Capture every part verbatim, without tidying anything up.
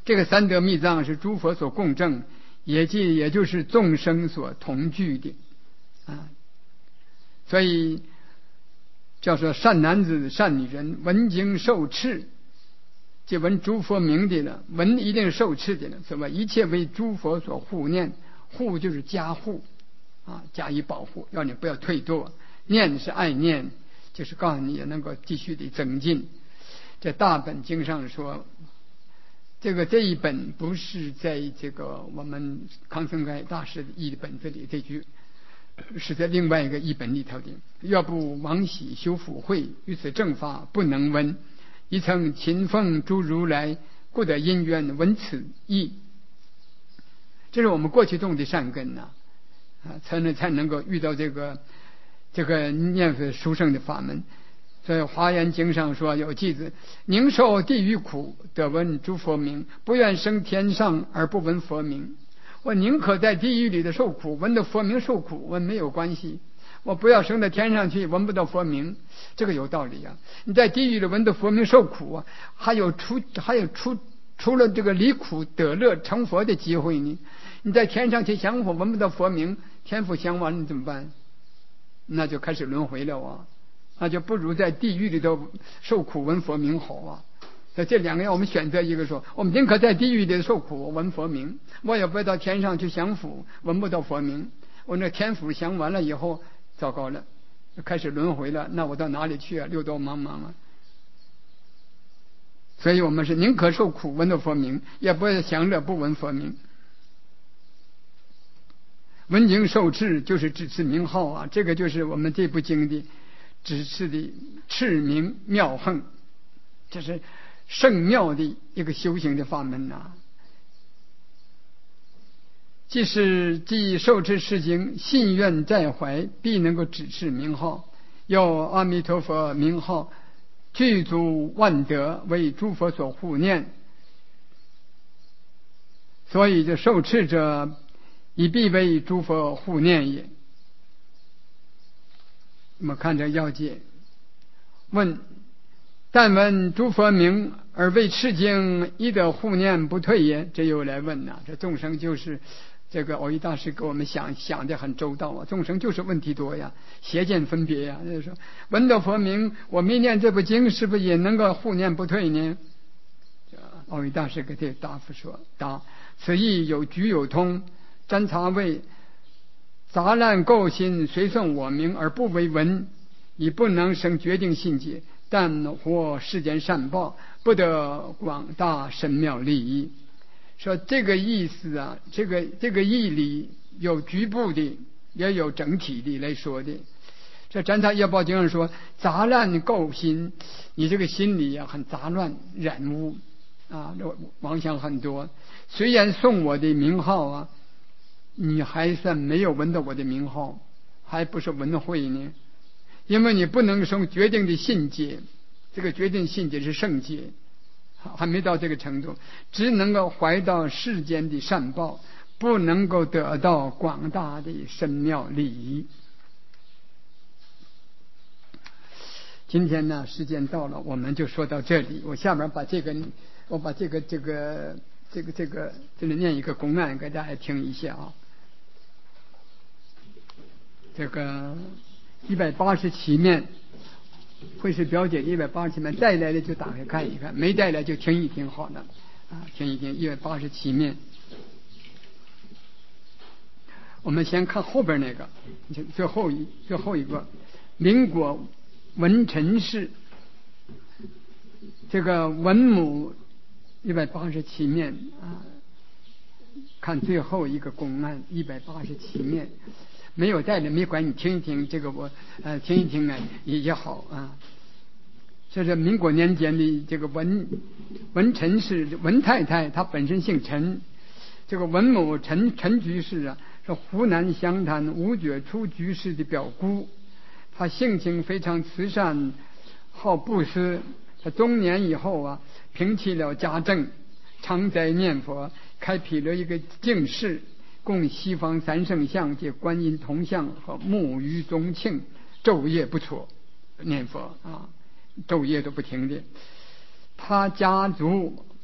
这个三德密藏是诸佛所共证，也即也就是众生所同具的啊。所以叫做善男子善女人，闻经受持，即闻诸佛名的了，闻一定是受持的了，什么一切为诸佛所护念，护就是加护啊，加以保护，要你不要退堕。念是爱念，就是告诉你也能够继续的增进。在大本经上说，这个这一本不是在这个我们康僧该大师的译本子里，这句是在另外一个译本里头的。要不往昔修福慧，于此正法不能闻，一曾勤奉诸如来，故得因缘闻此义。这是我们过去种的善根呐、啊，啊，才能才能够遇到这个这个念佛殊胜的法门。所以华严经上说有句子：宁受地狱苦，得闻诸佛名；不愿生天上而不闻佛名。我宁可在地狱里的受苦，闻到佛名受苦，我没有关系。我不要升到天上去，闻不到佛名，这个有道理啊。你在地狱里闻到佛名受苦啊，还有出还有出除了这个离苦得乐成佛的机会呢。你在天上去享福，闻不到佛名，天福享完你怎么办？那就开始轮回了啊。那就不如在地狱里头受苦闻佛名好啊。所以这两个人我们选择一个说，我们宁可在地狱里受苦闻佛名，我也不要到天上去享福闻不到佛名。我那天福享完了以后，糟糕了，开始轮回了，那我到哪里去啊？六道茫茫啊。所以我们是宁可受苦闻到佛名，也不要享乐不闻佛名。闻经受持就是指持名号啊，这个就是我们这部经的指示的持名妙行，这是圣妙的一个修行的法门呐。即是即受持是经，信愿在怀，必能够指持名号。有阿弥陀佛名号，具足万德，为诸佛所护念。所以这受持者，以必为诸佛护念也。我们看这要解，问：但闻诸佛名而为持经，亦得护念不退也？这又来问呐、啊，这众生就是这个藕益大师给我们想想的很周到啊，众生就是问题多呀，邪见分别呀。就是说，闻到佛名，我没念这部经，是不是也能够护念不退呢？藕益大师给这答复说：答，此意有局有通，瞻察谓。杂乱垢心随顺我名而不为闻，已不能生决定信解，但获世间善报，不得广大深妙利益。说这个意思啊，这个这个义理有局部的，也有整体的来说的。这瞻察业报经上说，杂乱垢心，你这个心里啊很杂乱染污啊，妄想很多。虽然诵我的名号啊，你还算没有闻到我的名号，还不是闻会呢？因为你不能生决定的信解，这个决定信解是圣解，还没到这个程度，只能够怀到世间的善报，不能够得到广大的深妙利益。今天呢，时间到了，我们就说到这里。我下面把这个，我把这个这个这个这个这里念一个公案给大家听一下啊。这个一百八十七面，会是表姐一百八十七面，带来的就打开看一看，没带来就听一听好了啊，听一听一百八十七面。我们先看后边那个，最后一最后一个，民国文臣氏，这个文母一百八十七面啊，看最后一个公案一百八十七面。没有带的没关系，你听一听这个我呃听一听呢也也好啊。这是民国年间的这个文文陈氏文太太，她本身姓陈，这个文母陈陈居士啊，是湖南湘潭吴觉初居士的表姑，她性情非常慈善，好布施。她中年以后啊，平弃了家政，常在念佛，开辟了一个净室。供西方三圣像及观音铜像和木鱼宗庆，昼夜不辍念佛啊，昼夜都不停的。他家族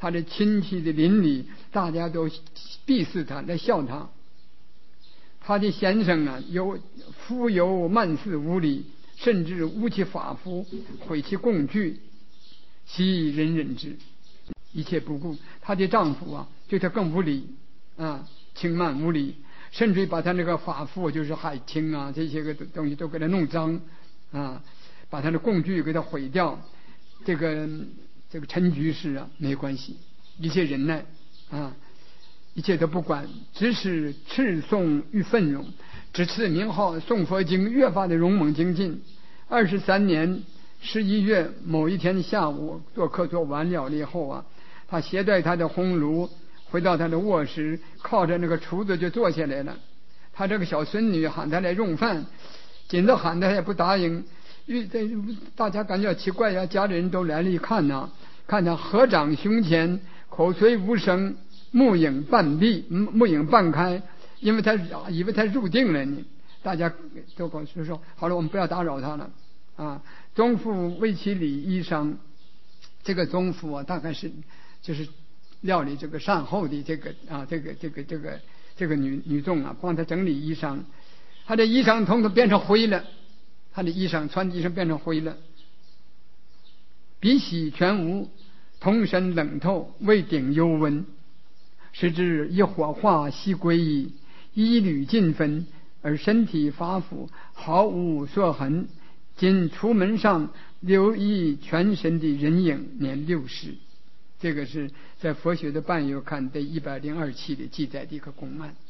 他的亲戚的邻里大家都鄙视他，来笑他。他的先生啊，有夫有慢事无礼，甚至污其法服，毁其供具，其人人之，一切不顾。他的丈夫啊，对他更无礼啊，轻慢无礼，甚至把他那个法服，就是海青啊这些个东西都给他弄脏啊，把他的供具给他毁掉。这个这个陈居士啊，没关系，一切忍耐啊，一切都不管，只是赤诵与奋勇，只次名号诵佛经越发的勇猛精进。二十三年十一月某一天下午，做客做完了以后啊，他携带他的红炉回到他的卧室，靠着那个厨子就坐下来了。他这个小孙女喊他来用饭，紧着喊他也不答应。大家感觉奇怪呀，家里人都来了，一看呢、啊，看他合掌胸前，口垂无声，目影半闭，目影半开，因为他以为他入定了呢。大家都告诉说，好了，我们不要打扰他了啊。宗父为其礼衣裳，这个宗父啊，大概是就是料理这个善后的这个啊，这个这个这个这个女女众啊，帮他整理衣裳，他的衣裳统统变成灰了。他的衣裳穿的衣裳变成灰了，鼻息全无，通身冷透，未顶幽温，时至一火化悉归矣，衣履尽分，而身体发腐，毫无所痕。今出门上留意全身的人影，年六十。这个是在佛学的伴游看第一百零二期的记载的一个公案。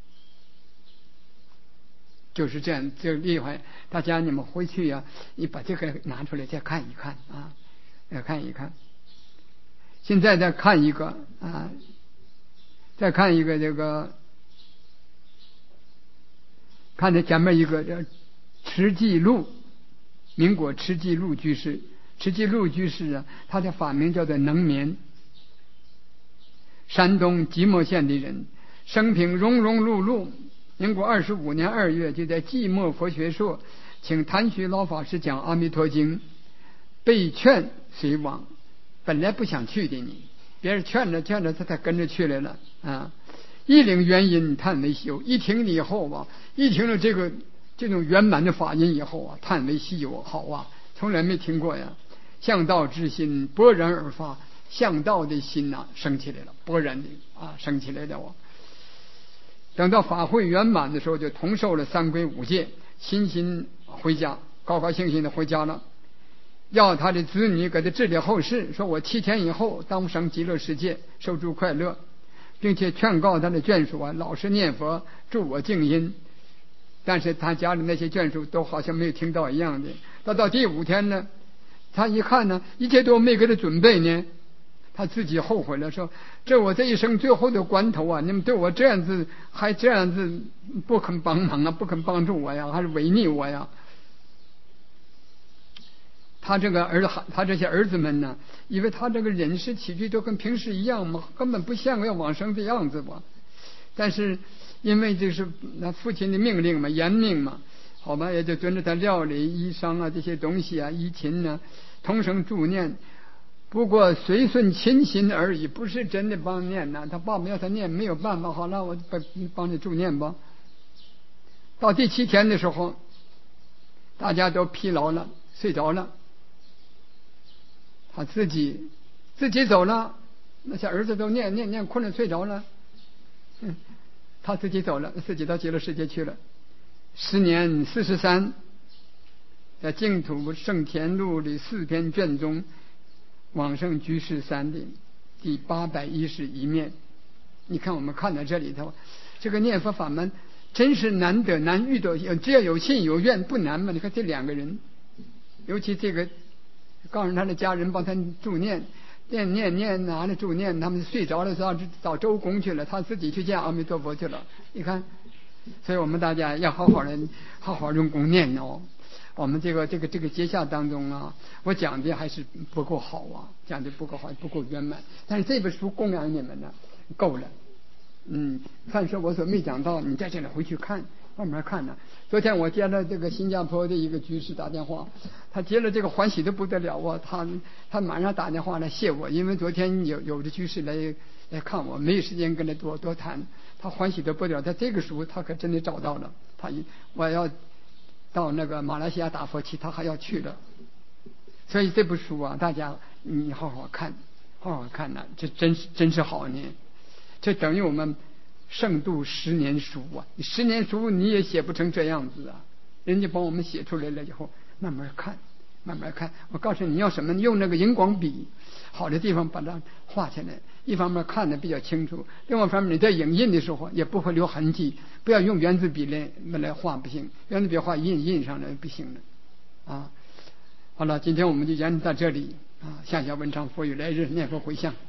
就是这样，这厉害！大家你们回去呀、啊，你把这个拿出来再看一看啊，再看一看。现在再看一个啊，再看一个这个，看这前面一个叫持记录，民国持记录居士，持记录居士啊，他的法名叫做能眠，山东即墨县的人，生平庸庸碌碌。民国二十五年二月，就在寂寞佛学社请谭旭老法师讲《阿弥陀经》，被劝随往。本来不想去的你，别人劝着劝着，他才跟着去来了啊！一领原因叹为稀有，一听了以后啊，一听了这个这种圆满的法音以后啊，叹为稀有，好啊，从来没听过呀。向道之心勃然而发，向道的心呐、啊、升起来了，勃然的啊升起来了啊。等到法会圆满的时候，就同受了三皈五戒，欣欣回家，高高兴兴的回家了。要他的子女给他治理后事，说我七天以后当生极乐世界，受诸快乐，并且劝告他的眷属啊，老实念佛，助我静音。但是他家里那些眷属都好像没有听到一样的。到到第五天呢，他一看呢，一切都没给他准备呢。他自己后悔了，说这我这一生最后的关头啊，你们对我这样子还这样子不肯帮忙啊，不肯帮助我呀，还是违逆我呀。他这个儿子，他这些儿子们呢，以为他这个饮食起居都跟平时一样嘛，根本不像要往生的样子吧。但是因为这是那父亲的命令嘛，严命嘛，好吧，也就遵着他料理衣裳啊这些东西啊，衣琴呢，同声助念。不过随顺亲心而已，不是真的帮念呐、啊。他爸爸要他念，没有办法，好了，我帮帮你助念吧。到第七天的时候，大家都疲劳了，睡着了。他自己自己走了，那些儿子都念念念困了睡着了，嗯，他自己走了，自己到极乐世界去了。时年四十三，在净土圣田录里四篇卷中。往生居士三的第八百一十一面，你看我们看到这里头，这个念佛法门真是难得难遇到，只要有信有愿不难嘛。你看这两个人，尤其这个告诉他的家人帮他助念，念念念拿着助念，他们睡着了，找找周公去了，他自己去见阿弥陀佛去了。你看，所以我们大家要好好的好好用功念哦。我们这个这个这个节下当中啊，我讲的还是不够好啊，讲的不够好，不够圆满。但是这本书供养你们呢，够了。嗯，凡是我所没讲到，你在这里回去看， 慢慢看呢。昨天我接了这个新加坡的一个居士打电话，他接了这个欢喜的不得了啊！他他马上打电话来谢我，因为昨天有有的居士来来看我，没有时间跟他多多谈，他欢喜的不得了。在这个时候，他可真的找到了他，我要到那个马来西亚打佛七，他还要去了。所以这部书啊，大家你好好看，好好看呐、啊，这真是真是好呢。这等于我们胜读十年书啊！你十年书你也写不成这样子啊！人家帮我们写出来了以后，慢慢看，慢慢看。我告诉你要什么？用那个荧光笔，好的地方把它画起来。一方面看得比较清楚，另外一方面你在影印的时候也不会留痕迹。不要用圆珠笔来来画不行，圆珠笔画印印上来不行的啊。好了，今天我们就研究到这里啊。下下文章佛与来日，念佛回向。